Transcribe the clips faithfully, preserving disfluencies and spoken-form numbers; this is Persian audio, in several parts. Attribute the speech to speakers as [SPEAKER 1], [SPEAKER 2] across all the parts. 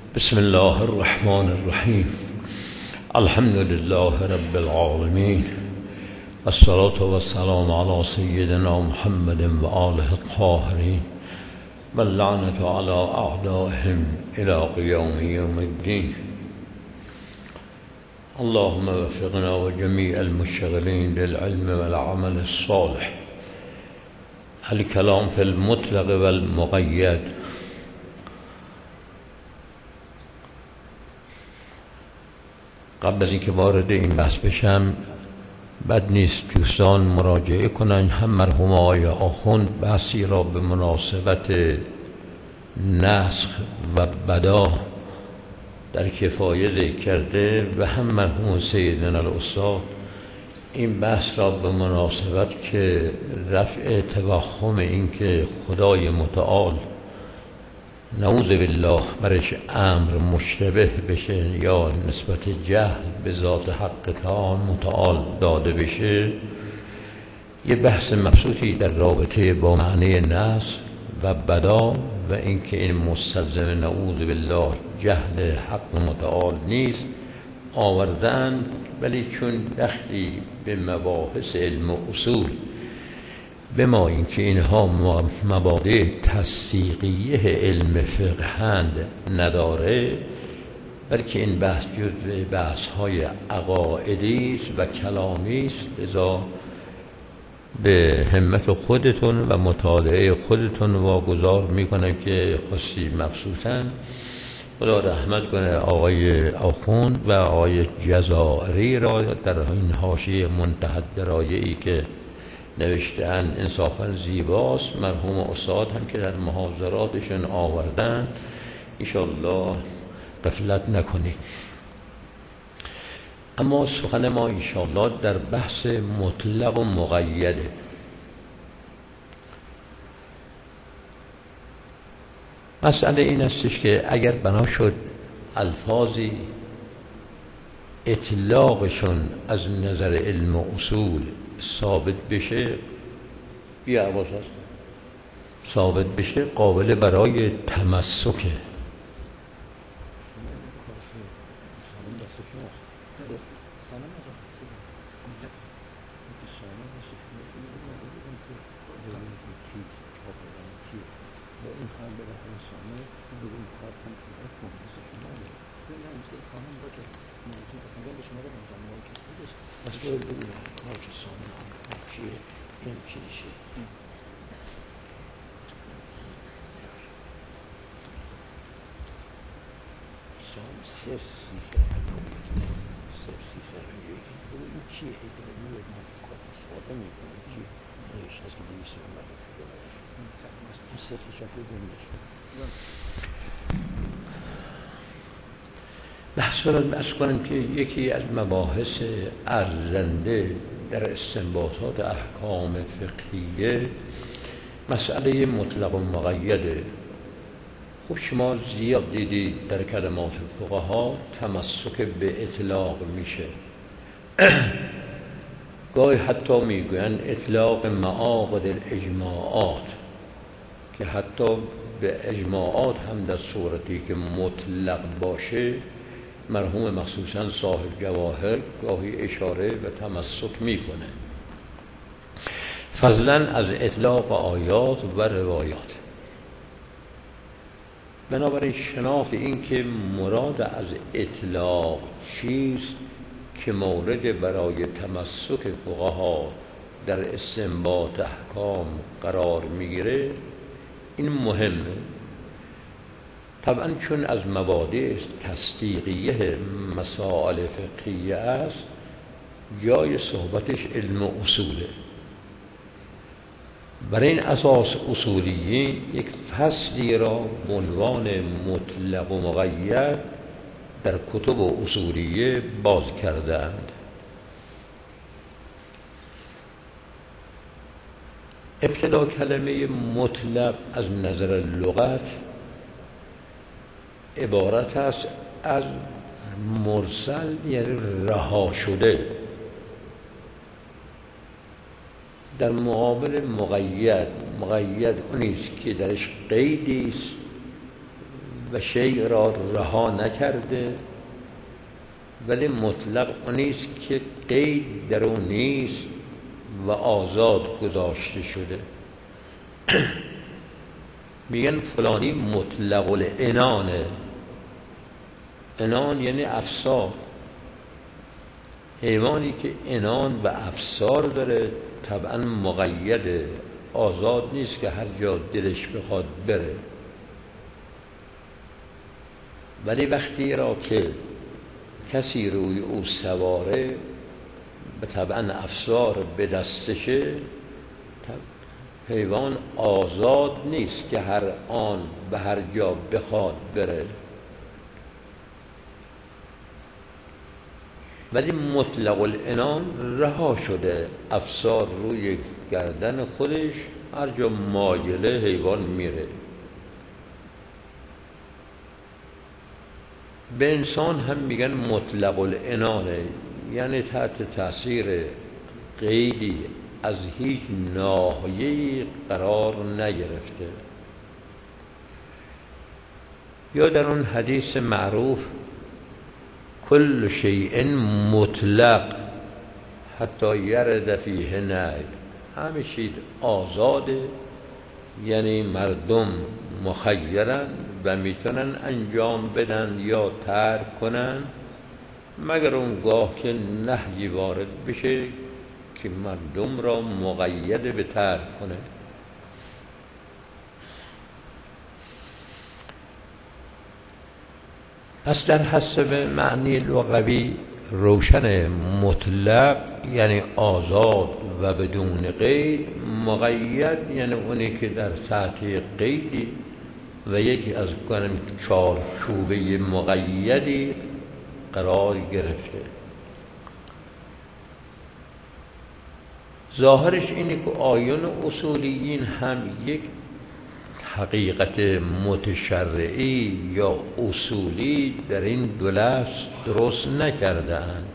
[SPEAKER 1] بسم الله الرحمن الرحیم. الحمد لله رب العالمین، الصلاة والسلام على سیدنا محمد و آله الطاهرین و اللعنة على اعدائهم الى قیام یوم الدین. اللهم وفقنا و جمیع المشتغلین للعلم والعمل الصالح. الكلام في المطلق والمقید. قبل از اینکه وارد این بحث بشم، بد نیست دوستان مراجعه کنن. هم مرحوم آقای آخوند بحثی را به مناسبت نسخ و بدا در کفایه ذکر کرده و هم مرحوم سیدنا الاستاد این بحث را به مناسبت که رفع توهم این که خدای متعال نعوذ بالله برش امر مشتبه بشه یا نسبت جهل به ذات حق تعالی متعال داده بشه، یه بحث مبسوطی در رابطه با معنی نسخ و بدا و اینکه این مستلزم نعوذ بالله جهل حق متعال نیست آوردن، ولی چون دخلی به مباحث علم و اصول به ما اینکه اینها مبادئ تصدیقیه علم فقهند نداره، بلکه این بحث جزء بحث های عقائدی است و کلامی است، لذا به همت خودتون و مطالعه خودتون واگذار میکنم که خاصی مبسوطاً. خدا رحمت کنه آقای آخوند و آقای جزائری را در این حاشیه منتهی درایعی که نوشته‌اند انصافاً زیباست. مرحوم استاد هم که در محاضراتشون آوردن، انشاءالله غفلت نکنید. اما سخن ما انشاءالله در بحث مطلق و مقیده. مسئله این استش که اگر بنا شد الفاظی اطلاقشون از نظر علم و اصول ثابت بشه، بیا عباس هست ثابت بشه، قابل برای تمسکه. بحث را بحث کنم که یکی از مباحث ارزنده در استنباطات احکام فقهیه مسئله مطلق و مقیده. خب شما زیاد دیدید در کلمات فقها تمسک به اطلاق میشه. گاهی حتی میگوین اطلاق معاقد الاجماعات، که حتی به اجماعات هم در صورتی که مطلق باشه مرحوم مخصوصا صاحب جواهر گاهی اشاره و تمسک میکنه، فضلا از اطلاق آیات و روایات. بنابراین شناخت این که مراد از اطلاق چیست که مورد برای تمسک فقها در استنباط احکام قرار میگیره، این مهمه. طبعا چون از مبادئ تصدیقیه مسائل فقهیه است، جای صحبتش علم و اصوله. برای این اساس اصولیین یک فصلی را به عنوان مطلق و مقید در کتب اصولیه باز کردند. ابتدا کلمه مطلق از نظر لغت عبارت است از مرسل، یعنی رها شده، در مقابل مقید. مقید اونیست که درش قیدی است و شیء را رها نکرده، ولی مطلق اون نیست که قید در اون نیست و آزاد گذاشته شده. میگن فلانی مطلق العنانه. عنان یعنی افسار. حیوانی که عنان و افسار داره طبعا مقیده، آزاد نیست که هر جا دلش بخواد بره. ولی وقتی را که کسی روی او سواره به طبعا افسار به دستشه، حیوان آزاد نیست که هر آن به هر جا بخواد بره. ولی مطلق العنان رها شده، افسار روی گردن خودش، هر جا مایله حیوان میره. به انسان هم میگن مطلق العنانه، یعنی تحت تاثیر قیدی از هیچ ناحیه‌ای قرار نگرفته. یا در اون حدیث معروف کل شیء مطلق حتی یرد فیه نهی، همه چیز آزاده، یعنی مردم مخیرن و میتونن انجام بدن یا ترک کنن، مگر اونگاه که نهی وارد بشه که مردم را مقید به ترک کنه. پس در حسب معنی لغوی روشن مطلق یعنی آزاد و بدون قید، مقید یعنی اونی که در تحت قیدی و یکی از کنم چارچوبه مقیدی قرار گرفته. ظاهرش اینه که آیون اصولیین هم یک حقیقت متشرعی یا اصولی در این دو لفظ درست نکرده اند.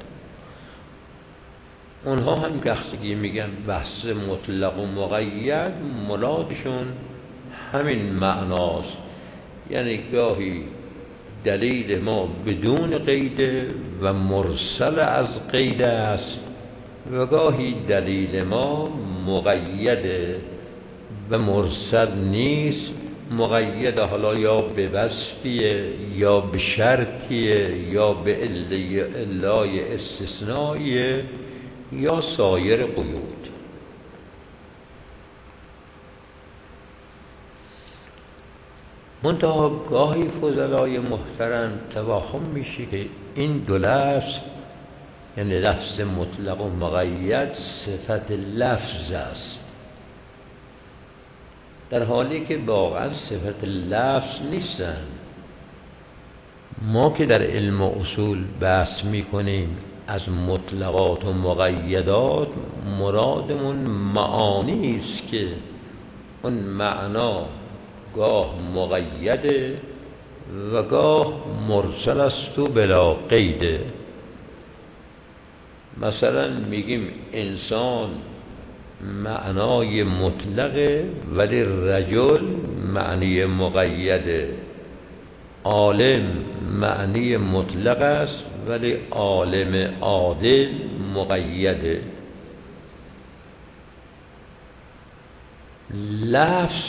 [SPEAKER 1] اونها هم گختگی میگن بحث مطلق و مقید مرادشون همین معناست، یعنی گاهی دلیل ما بدون قید و مرسل از قید است و گاهی دلیل ما مقید و مرسل نیست. مقید حالا یا به وصفیه یا به شرطیه یا به علای استثنائیه یا سایر قیود. منتها گاهی فضلای محترم توهم میشه که این دو لفظ یعنی لفظ مطلق و مقید صفت لفظ است، در حالی که واقعا صفت لفظ نیستن. ما که در علم و اصول بحث میکنیم از مطلقات و مقیدات، مرادمون معانی است که اون معنا گاه مقیده و گاه مرسل است و بلا قیده. مثلا میگیم انسان معنای مطلقه ولی رجل معنی مقیده، عالم معنی مطلق است ولی عالم عادل مقیده. لفظ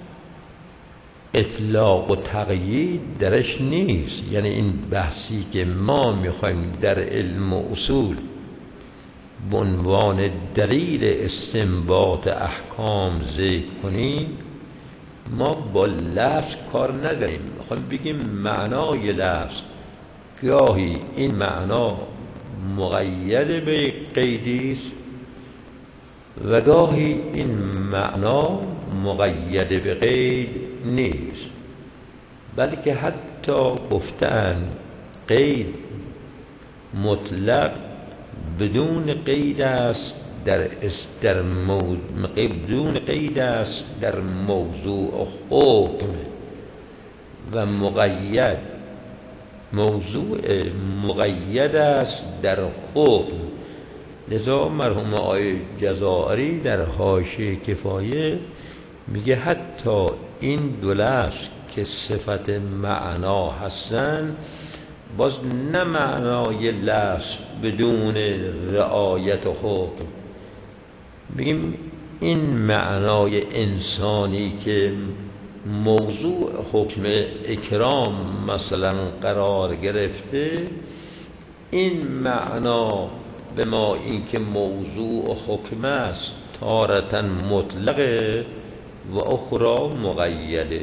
[SPEAKER 1] اطلاق و تقیید درش نیست، یعنی این بحثی که ما میخوایم در علم و اصول به عنوان دلیل استنباط احکام ذکر کنیم، ما با لفظ کار نداریم. میخوایم بگیم معنای لفظ گاهی این معنا مقید به قیدی است و گاهی این معنا مقید به قید نیست، بلکه حتی گفتن قید مطلق بدون قید است در در موضوع بدون قید است در موضوع حکم و مقید موضوع مقید است در حکم. لذا مرحوم آقای جزائری در حاشیه کفایه میگه حتی این دو لفظ که صفت معنا هستن، باز نه معنای لفظ بدون رعایت حکم. بگیم این معنای انسانی که موضوع حکم اکرام مثلا قرار گرفته، این معنا به ما این که موضوع حکم است تارةً مطلقه و اخرى مقیده.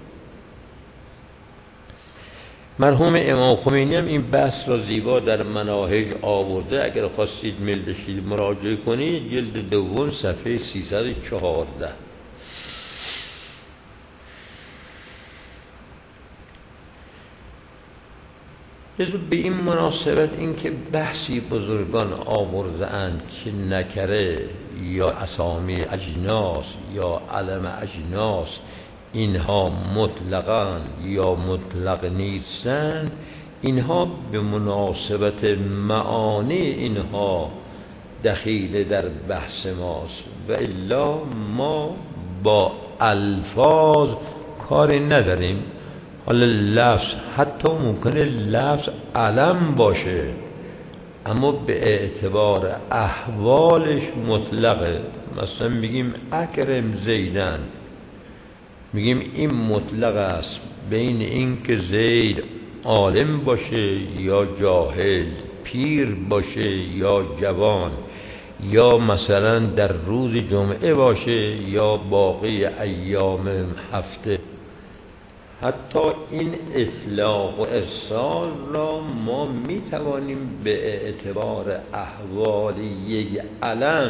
[SPEAKER 1] مرحوم امام خمینی هم این بحث را زیبا در مناهج آورده. اگر خواستید میل داشتید مراجعه کنید، جلد دوم صفحه سیصد و چهارده. به این مناسبت این که بحثی بزرگان آورده اند که نکره یا اسامی اجناس یا علم اجناس اینها مطلقاً یا مطلق نیستند، اینها به مناسبت معانی اینها دخیل در بحث ماست و الا ما با الفاظ کاری نداریم. حالا لفظ حتی ممکنه لفظ علم باشه اما به اعتبار احوالش مطلقه. مثلا میگیم اکرم زیدن، میگیم این مطلق است بین این که زید عالم باشه یا جاهل، پیر باشه یا جوان، یا مثلا در روز جمعه باشه یا باقی ایام هفته. حتی این اطلاق و ارسال را ما می توانیم به اعتبار احوال یک علم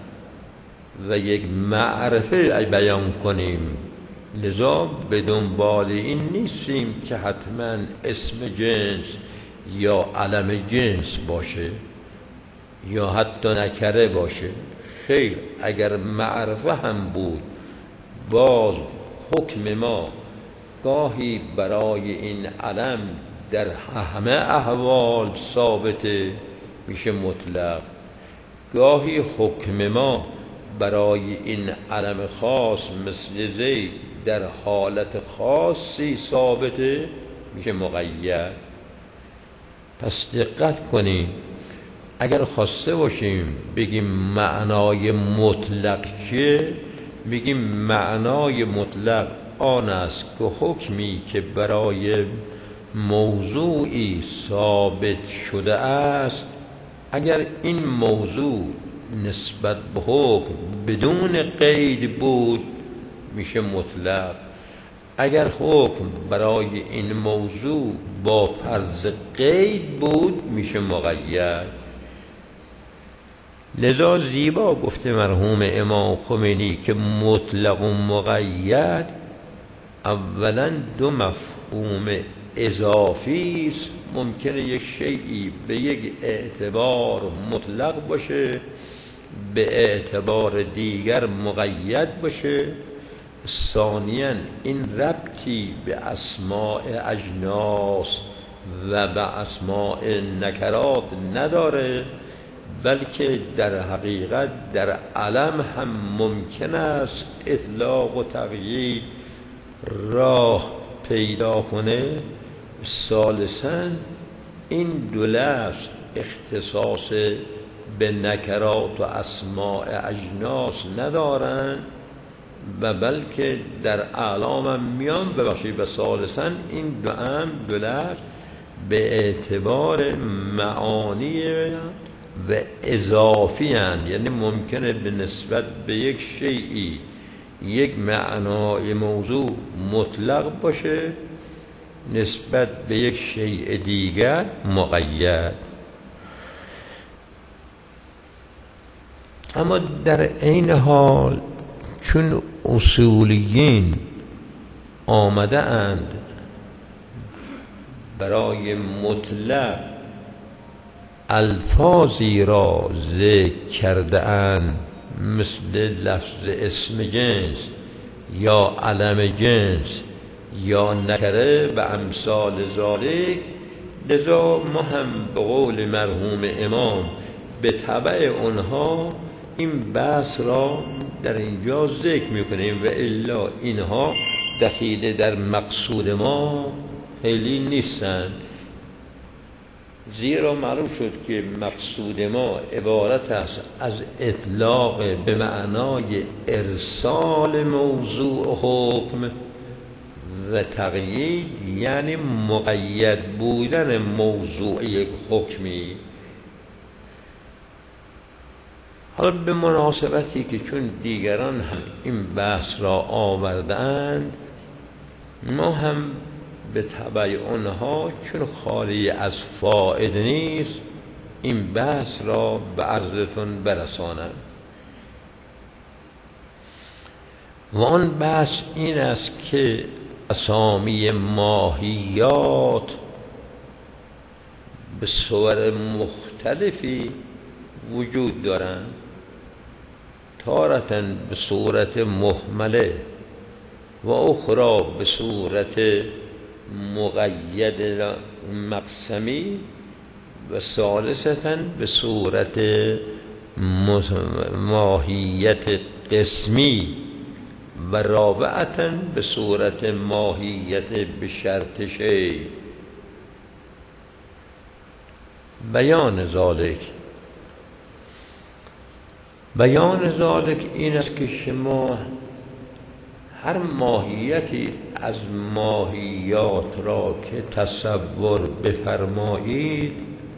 [SPEAKER 1] و یک معرفه بیان کنیم. لذا به دنبال این نیستیم که حتما اسم جنس یا علم جنس باشه یا حتی نکره باشه. خیر، اگر معرفه هم بود، باز حکم ما گاهی برای این علم در همه احوال ثابته میشه مطلق، گاهی حکم ما برای این علم خاص مثل زید در حالت خاصی ثابته میشه مقید. پس دقت کنیم، اگر خواسته باشیم بگیم معنای مطلق چیه، بگیم معنای مطلق آن است که حکمی که برای موضوعی ثابت شده است، اگر این موضوع نسبت به حکم بدون قید بود میشه مطلق. اگر حکم برای این موضوع با فرض قید بود میشه مقید. لذا زیبا گفته مرحوم امام خمینی که مطلق و مقید اولا دو مفهوم اضافی است. ممکنه یک شیئی به یک اعتبار مطلق باشه، به اعتبار دیگر مقید باشه. ثانیاً این ربطی به اسماء اجناس و به اسماء نکرات نداره، بلکه در حقیقت در علم هم ممکن است اطلاق و تقیید راه پیدا کنه. ثالثاً این دو لفظ اختصاص به نکرات و اسماء اجناس ندارن و بلکه در اعلام هم میان ببخشید. و ثالثاً این دو هم دو لفظ به اعتبار معانی و اضافی هستند، یعنی ممکنه به نسبت به یک شیئی یک معنای موضوع مطلق باشه، نسبت به یک شیء دیگر مقید. اما در عین حال چون اصولیین آمده اند برای مطلق الفاظی را ذکر کرده اند مثل لفظ اسم جنس یا علم جنس یا نکره و امثال ذالک، لذا ما هم به قول مرحوم امام به تبع اونها این بحث را در اینجا ذکر میکنیم و الا اینها دخیله در مقصود ما خیلی نیستند، زیرا معلوم شد که مقصود ما عبارت است از اطلاق به معنای ارسال موضوع حکم و تقیید، یعنی مقید بودن موضوع یک حکمی. حالا به مناسبتی که چون دیگران هم این بحث را آوردند، ما هم به تبع آنها چون خالی از فائده نیست این بحث را به عرضتون برسانم. و آن بحث این است که اسامی ماهیات به صور مختلفی وجود دارند، تارةً به صورت مهمله و اخرى به صورت مقید مقسمی و ثالثاً به صورت ماهیت قسمی و رابعاً به صورت ماهیت به شرط شی. بیان ذالک بیان ذالک این است که شما هر ماهیتی از ماهیات را که تصور بفرمایید،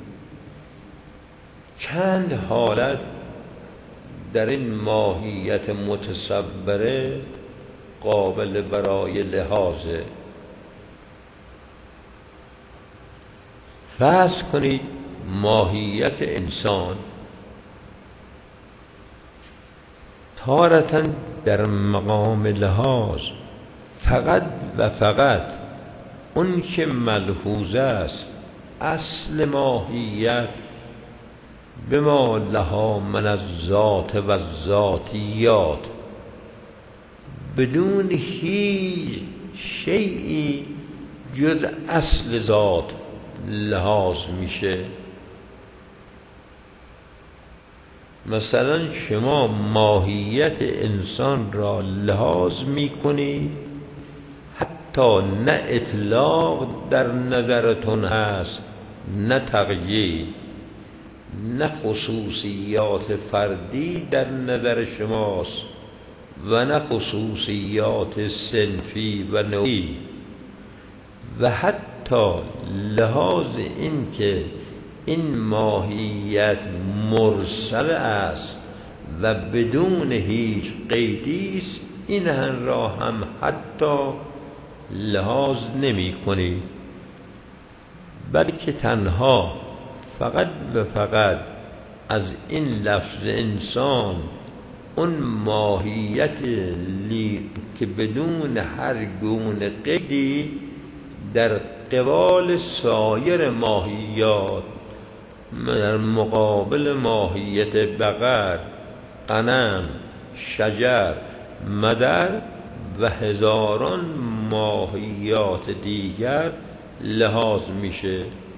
[SPEAKER 1] چند حالت در این ماهیت متصوره قابل برای لحاظه. فرض کنید ماهیت انسان تارةً در مقام لحاظ فقط و فقط اون که ملحوظ است اصل ماهیت به ما لها من از ذات و ذاتیات، بدون هیچ شیئی جز اصل ذات لحاظ میشه. مثلا شما ماهیت انسان را لحاظ میکنی، حتی نه اطلاق در نظرتون هست، نه تقیید، نه خصوصیات فردی در نظر شماست و نه خصوصیات صنفی و نوعی، و حتی لحاظ این که این ماهیت مرسل است و بدون هیچ قیدی است، این را هم حتی لحاظ نمی کنید، بلکه تنها فقط و فقط از این لفظ انسان اون ماهیت لی که بدون هر گونه قیدی در قبال سایر ماهیات، در مقابل ماهیت بقر، غنم، شجر، مدر و هزاران ماهیات دیگر لحاظ میشه.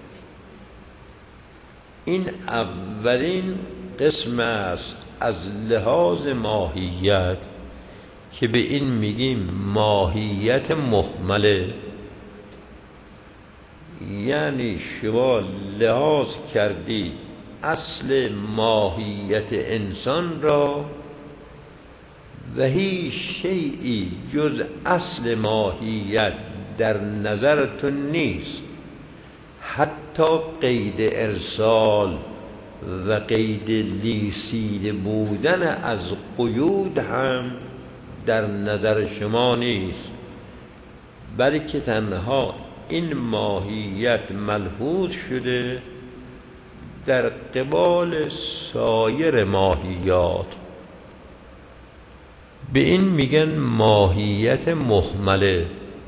[SPEAKER 1] این اولین قسم است از لحاظ ماهیت که به این میگیم ماهیت مهمله. یعنی شما لحاظ کردی اصل ماهیت انسان را و هیچ شیئی جز اصل ماهیت در نظرتون نیست، حتی قید ارسال و قید لیسیده بودن از قیود هم در نظر شما نیست، بلکه تنها این ماهیت ملحوظ شده در قبال سایر ماهیات. به این میگن ماهیت مهمله،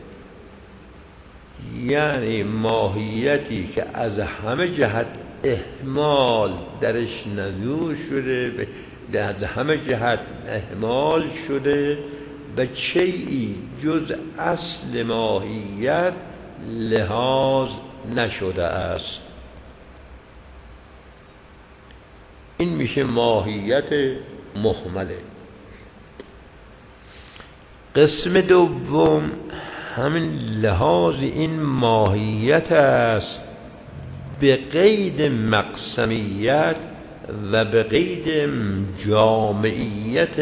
[SPEAKER 1] یعنی ماهیتی که از همه جهت اهمال درش نزول شده، از همه جهت اهمال شده و چیئی جز اصل ماهیت لحاظ نشده است. این میشه ماهیت مهمله. قسم دوم همین لحاظ این ماهیت است به قید مقسمیت و به قید جامعیت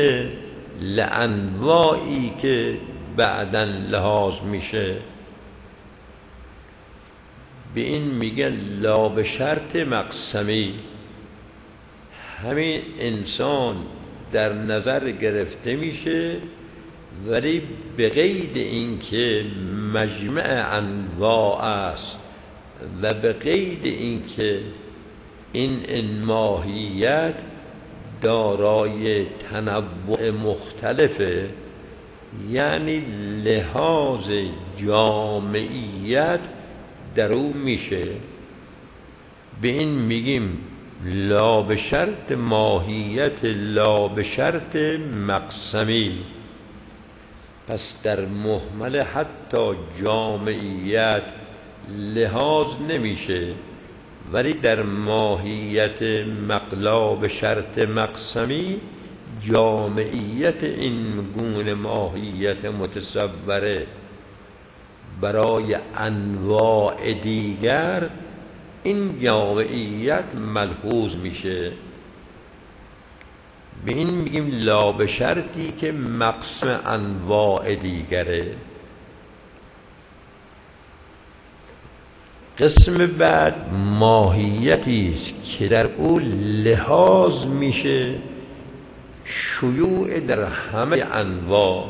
[SPEAKER 1] لانواعی که بعداً لحاظ میشه. به این میگن لا به شرط مقسمی. همین انسان در نظر گرفته میشه ولی به قید اینکه مجمع انواع است و به قید اینکه این این ماهیت دارای تنوع مختلفه، یعنی لحاظ جامعیت در او میشه. به این میگیم لا به شرط ماهیت، لا به شرط مقسمی. پس در محمل حتی جامعیت لحاظ نمیشه، ولی در ماهیت مقلا به شرط مقسمی جامعیت این گونه ماهیت متصوره برای انواع دیگر، این جامعیت ملحوظ میشه. به این میگیم لا به شرطی که مقسم انواع دیگره. قسم بعد ماهیتی است که در او لحاظ میشه شیوع در همه انواع،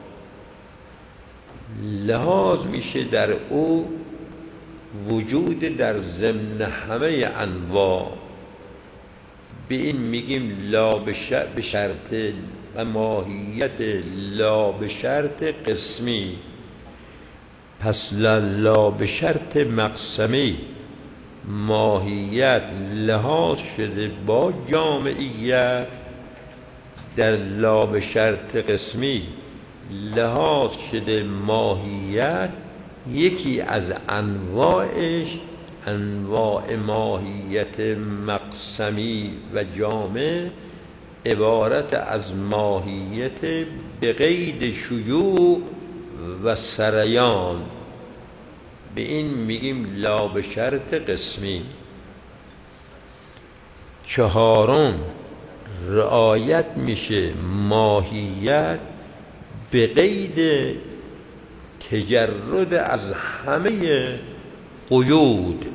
[SPEAKER 1] لحاظ میشه در او وجود در ضمن همه انواع. به این میگیم لا به شرط و ماهیت لا به شرط قسمی. پس لا به شرط مقسمی ماهیت لحاظ شده با جامعیت، در لا به شرط قسمی لحاظ شده ماهیت یکی از انواعش، انواع ماهیت مقسمی و جامع عبارت از ماهیت به قید شیوع و سریان. به این میگیم لا به شرط قسمی. چهارم رعایت میشه ماهیت به قید تجرد از همه قیود.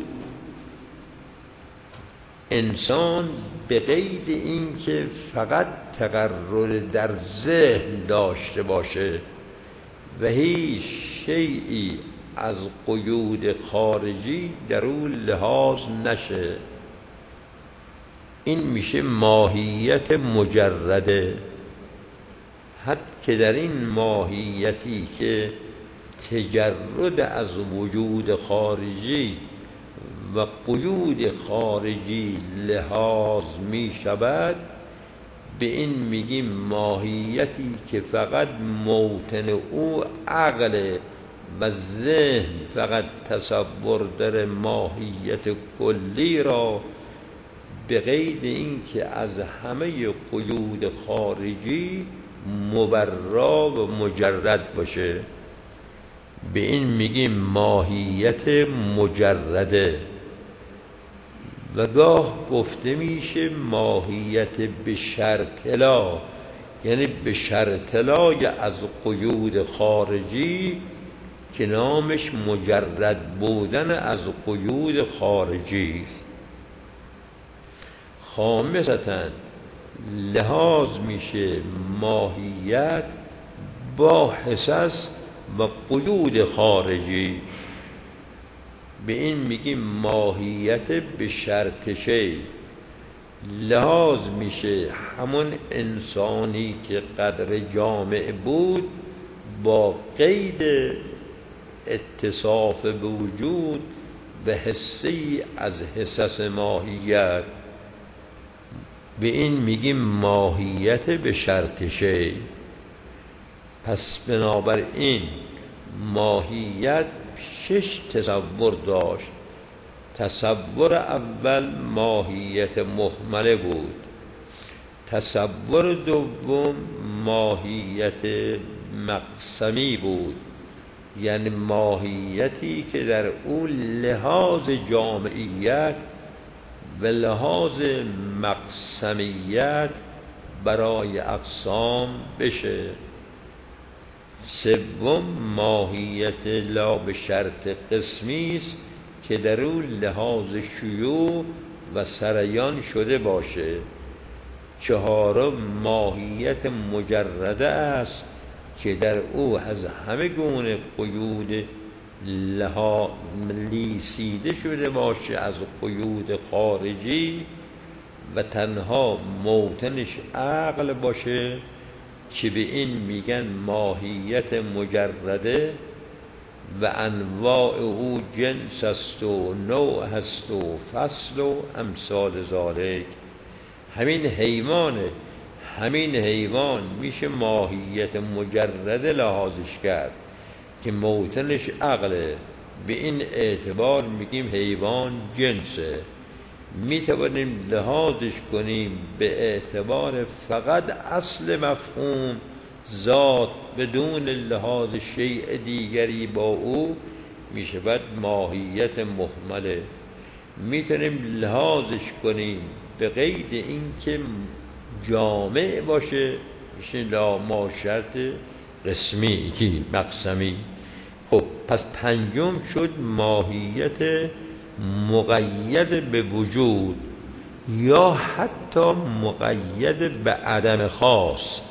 [SPEAKER 1] انسان به قید این که فقط تقرر در ذهن داشته باشه و هیچ شیئی از قیود خارجی در او لحاظ نشه، این میشه ماهیت مجرده. حتی که در این ماهیتی که تجرد از وجود خارجی و قیود خارجی لحاظ می شود، به این میگیم ماهیتی که فقط موطن او عقل و ذهن فقط تصور در ماهیت کلی را به قید این که از همه قیود خارجی مبرا و مجرد باشه. به این میگیم ماهیت مجرده. و گاه گفته میشه ماهیت به شرط لا، یعنی به شرط لای از قیود خارجی که نامش مجرد بودن از قیود خارجی است. خامسةً لحاظ میشه ماهیت با حسس و قیود خارجی. به این میگیم ماهیت به شرط شی. لحاظ میشه همون انسانی که قدر جامع بود با قید اتصاف به وجود و حسی از حسس ماهیت. به این میگیم ماهیت به شرط شی. پس بنابراین ماهیت شش تصور داشت. تصور اول ماهیت محمله بود، تصور دوم ماهیت مقسمی بود، یعنی ماهیتی که در او لحاظ جامعیت و لحاظ مقسمیت برای اقسام بشه. سوم ماهیت لا به شرط قسمی است که در او لحاظ شیوع و سریان شده باشه. چهارم ماهیت مجرده است که در او از همه گونه قیود لها لیسیده شده باشه، از قیود خارجی، و تنها موطنش عقل باشه که به این میگن ماهیت مجرده و انواع او جنس است و نوع هست و فصل و امثال ذالک. همین حیوانه، همین حیوان میشه ماهیت مجرده لحاظش کرد که موطنش عقله. به این اعتبار میگیم حیوان جنسه. میتوانیم لحاظش کنیم به اعتبار فقط اصل مفهوم ذات بدون لحاظ شیء دیگری با او، میشود ماهیت مهمله. میتونیم لحاظش کنیم به قید اینکه جامع باشه، میشه لا ما شرط قسمی کی مقسمی. خب پس پنجم شد ماهیت مقید به وجود یا حتی مقید به عدم خاص.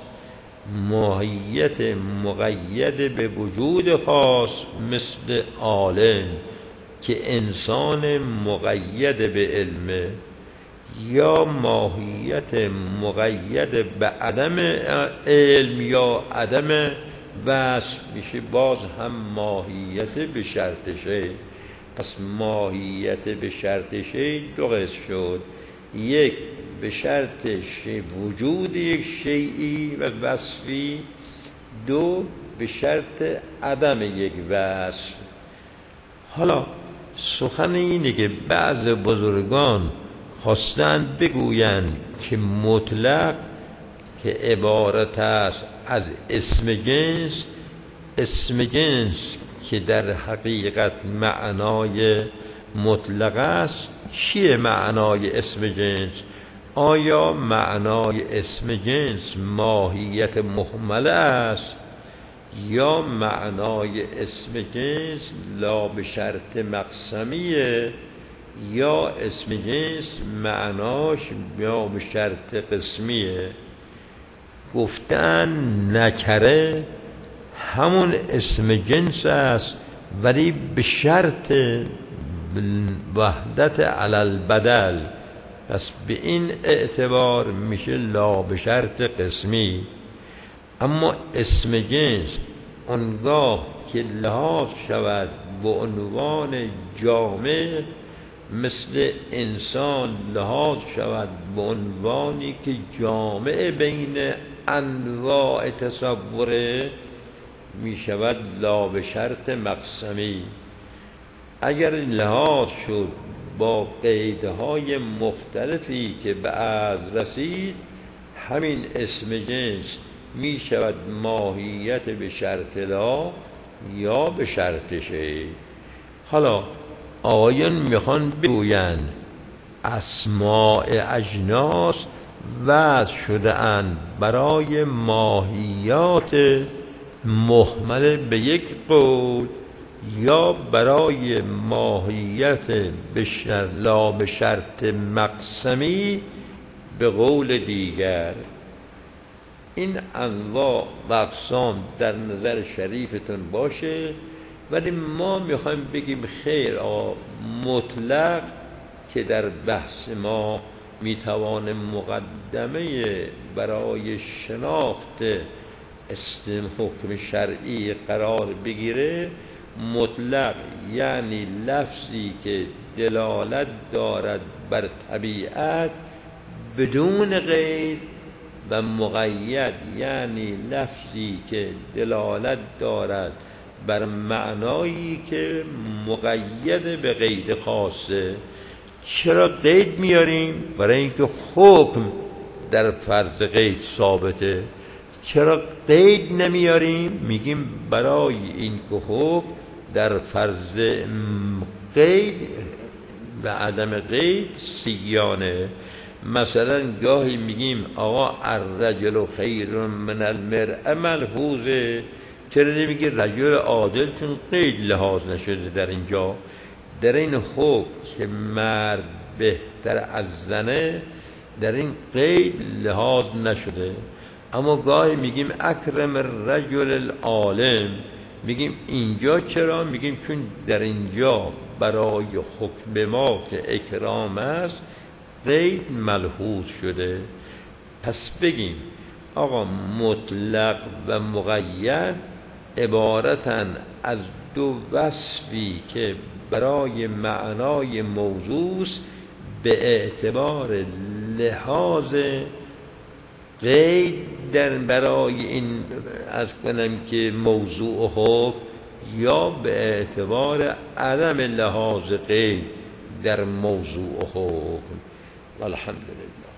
[SPEAKER 1] ماهیت مقید به وجود خاص مثل عالم که انسان مقید به علمه، یا ماهیت مقید به عدم علم یا عدم وصف، میشه باز هم ماهیت به شرط شی. پس ماهیت به شرط شی دو قسم شد، یک به شرط شی وجود یک شیئی و وصفی، دو به شرط عدم یک وصف. حالا سخن اینه که بعض بزرگان خواستند بگویند که مطلق که عبارت است از اسم جنس، اسم جنس که در حقیقت معنای مطلق است. چیه معنای اسم جنس؟ آیا معنای اسم جنس ماهیت مهمله است یا معنای اسم جنس لا به شرط مقسمیه، یا اسم جنس معناش یا به شرط قسمیه؟ گفتن نکره همون اسم جنس است ولی به شرط وحدت علی البدل. پس به این اعتبار میشه لا به شرط قسمی. اما اسم جنس آنگاه که لحاظ شود به عنوان جامع، مثل انسان لحاظ شود به عنوانی که جامع بین انواع تصوره، می شود لا به شرط مقسمی. اگر لحاظ شد با قیدهای مختلفی که به از رسید، همین اسم جنس می شود ماهیت به شرط لا یا به شرط شی. حالا آقایان میخوان بگویند اسماء اجناس وضع شده اند برای ماهیات محمل به یک قول یا برای ماهیت بشر لا به شرط مقسمی به قول دیگر. این انواع و اقسام در نظر شریفتون باشه، ولی ما میخوایم بگیم خیر آقا، مطلق که در بحث ما میتوان مقدمه برای شناخت استم حکم شرعی قرار بگیره، مطلق یعنی لفظی که دلالت دارد بر طبیعت بدون قید، و مقید یعنی لفظی که دلالت دارد بر معنایی که مقید به قید خاصه. چرا قید میاریم؟ برای اینکه حکم در فرض قید ثابته. چرا قید نمیاریم؟ میگیم برای این که حکم در فرض قید و عدم قید سیانه. مثلا گاهی میگیم آقا الرجل خیر من المرء ملحوظه، چرا نمیگی رجل عادل؟ چون قید لحاظ نشده در اینجا. در این حکم که مرد بهتر از زنه در این قید لحاظ نشده. اما گاهی میگیم اکرم الرجل العالم، میگیم اینجا چرا؟ میگیم چون در اینجا برای حکم ما که اکرام است قید ملحوظ شده. پس بگیم آقا مطلق و مقید عبارتن از دو وصفی که برای معنای موضوع به اعتبار لحاظ قید در برای این از کنم که موضوع حکم، یا به اعتبار عدم لحاظ قید در موضوع حکم. والحمدلله.